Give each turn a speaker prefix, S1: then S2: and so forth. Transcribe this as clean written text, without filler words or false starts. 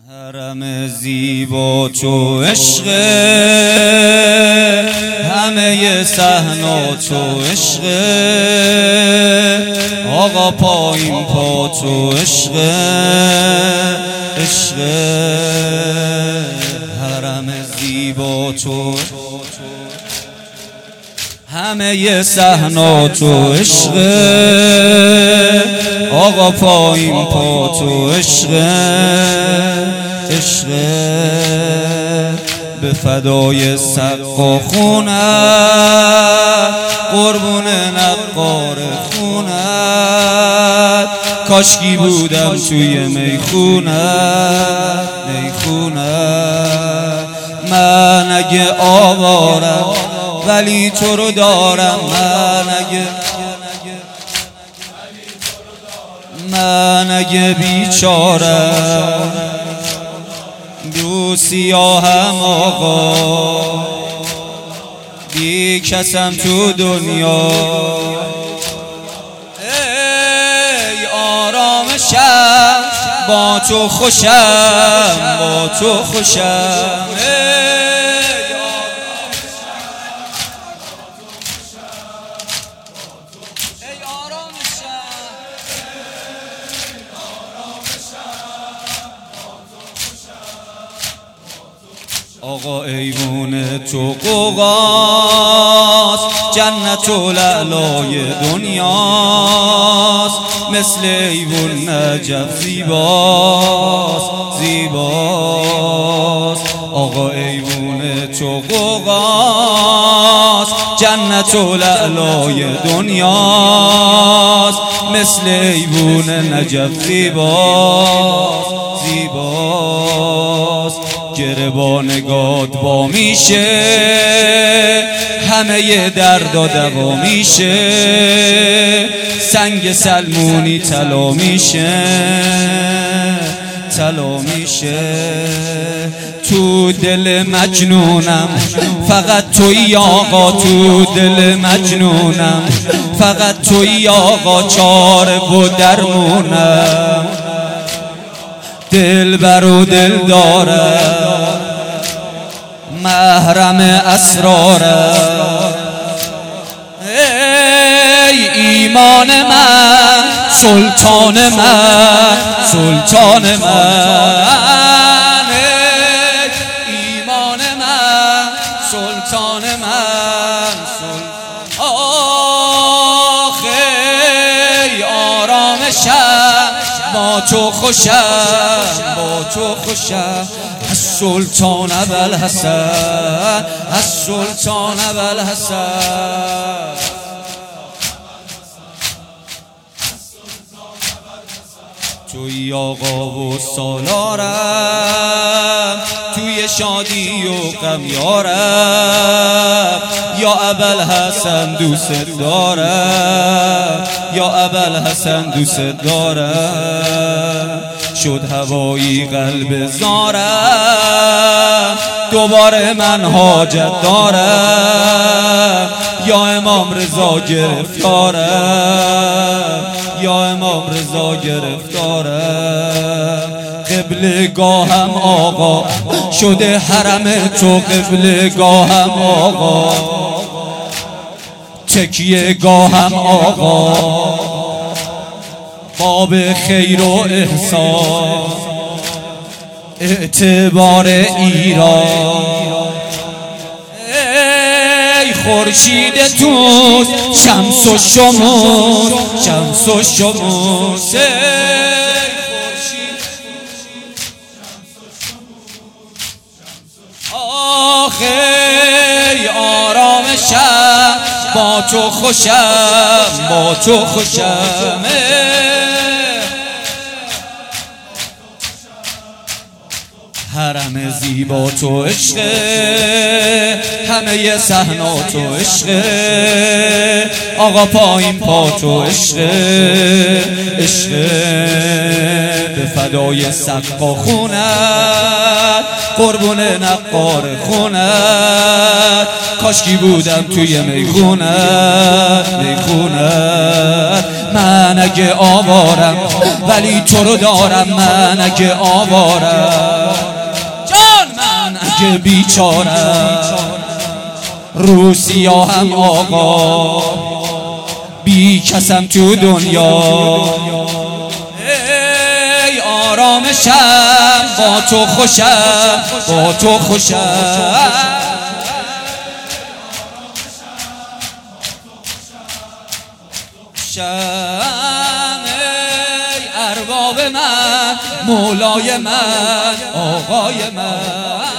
S1: حرم زیبا چو عشق، همه صحنا چو عشق، آقا پایین پا چو عشق، عشق. حرم زیبا چو همه صحنا چو عشق، آقا پایین پا چو عشق، عشق. به فدای سقا خونت، قربون نقار خونت، کاشکی بودم توی میخونت، میخونت. من اگه آوارم ولی تو رو دارم، من اگه بیچارم دو سیاهم آقا، بی کسم تو دنیا. ای آرامشم با تو خوشم، با تو خوشم. آقا ایوون تو قوقاست، جنت و لعلای دنیاست، مثل ایوون نجف زیباست، زیباست. آقا ایوون تو قوقاست، جنت و لعلای دنیاست، مثل ایوون نجف زیباست، زیباست. گربانگات با میشه، همه دردا دوا میشه، سنگ سلمونی طلا میشه، طلا میشه. تو دل مجنونم فقط توی آقا، تو دل مجنونم فقط توی آقا، چاره و درمونم، دل بر و دل دارم، محرم اسرارم. ای ایمان من، سلطان من، سلطان من. ای ایمان من، سلطان من، آخه آرامشم با تو خوشم، با تو خوشم. السلطان ابوالحسن، السلطان ابوالحسن. توی آقا و سالارم، توی شادی و غم یارم، یا ابوالحسن دوست دارم، یا ابوالحسن دوست دارم. شد هوایی قلب زارم، دوباره من حاجت دارم، یا امام رضا گرفتارم، یا امام رضا گرفتارم. قبلگاهم آقا شده حرم تو، قبلگاهم آقا، تکیه گاهم آقا، باب خیر و احسان، اعتبار ایران. ای خورشید توست، شمس و شموس، شمس و شموس. آخه آرامشم با تو خوشم، با تو خوشم. حرم زیبا تو عشق، همه صحنا تو عشق، آقا پایین پا تو عشق، عشق. به فدای سقا خونت، قربون نقار خونت، کاشکی بودم توی میخونت، میخونت. من اگه آوارم ولی تو رو دارم، من اگه آوارم که بیچاره روسیا هم آقا بی کسم تو دنیا. ای آرامشم با تو خوشم، با تو خوشم. ای ارباب من، مولای من، آقای من.